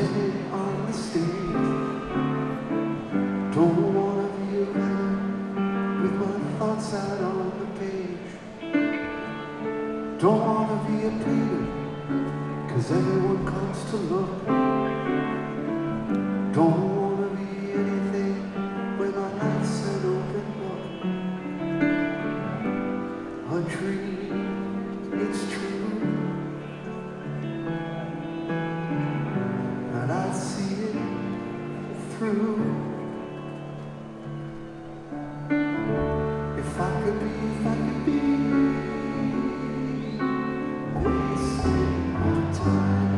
standing on the stage. Don't wanna be a man with my thoughts out on the page. Don't wanna be a pleader, 'cause everyone comes to look. Don't wanna be anything when my life's an open book. A dream, it's true, and I'd see it through. If I could be wasting my time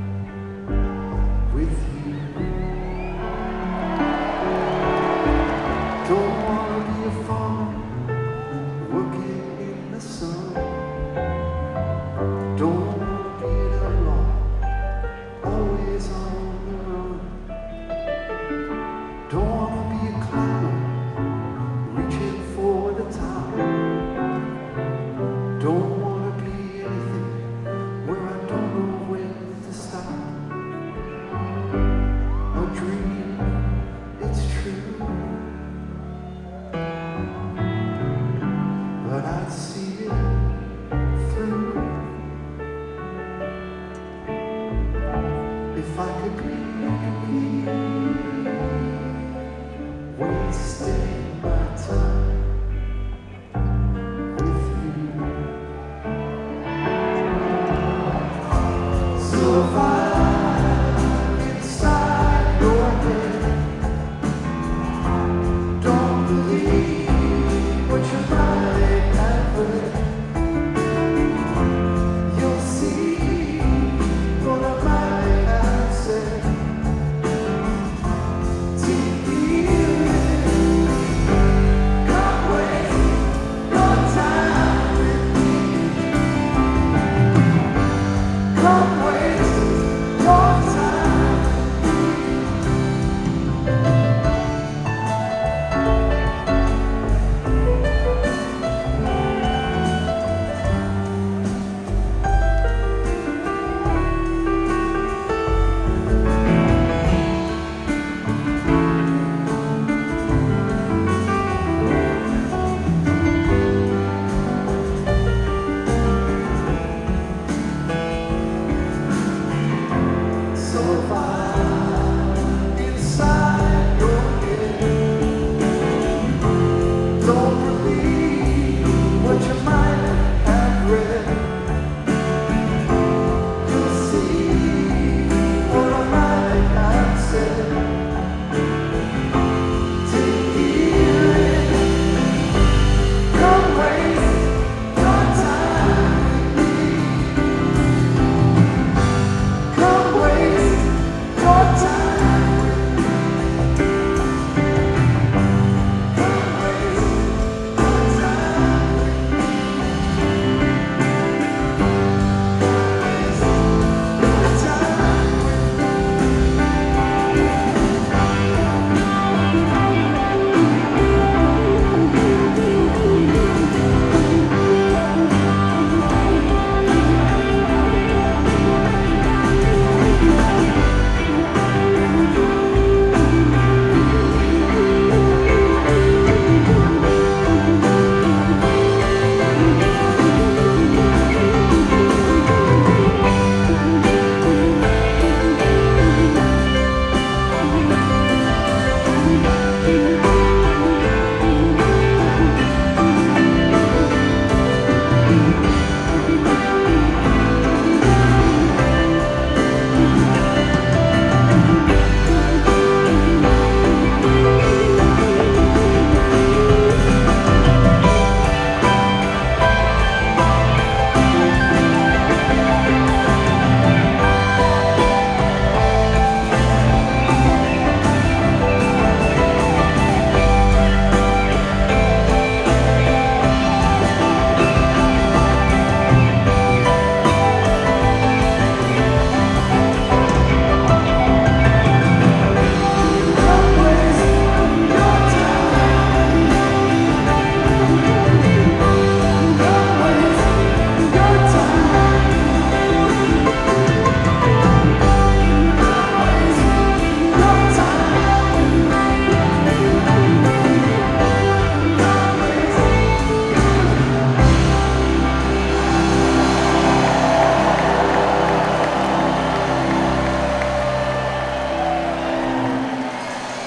with you. Don't wanna be a farmer working in the sun. Don't wanna be an outlaw, always on the run. Don't wanna be a climber reaching for the top. Don't wanna be anything where I don't know when to stop. A dream, it's true, but I'd see it through. If I could be